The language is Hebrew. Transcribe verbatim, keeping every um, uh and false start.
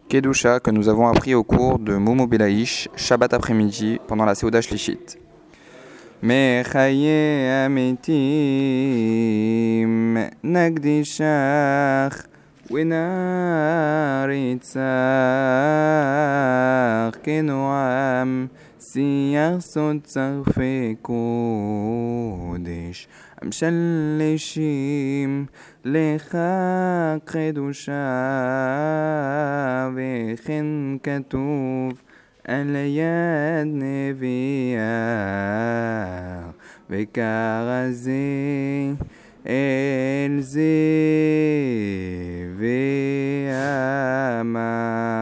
Kedusha que nous avons appris au cours de Momo Belaïch, Shabbat après-midi, pendant la Seuda Shlishit. Mechaye amitim nagdishach ונריצח כנועם שיח סוד צרפי קודש המשלשים לך קדושה וכן כתוב על יד נביאה וקרא זה אל זה ואמר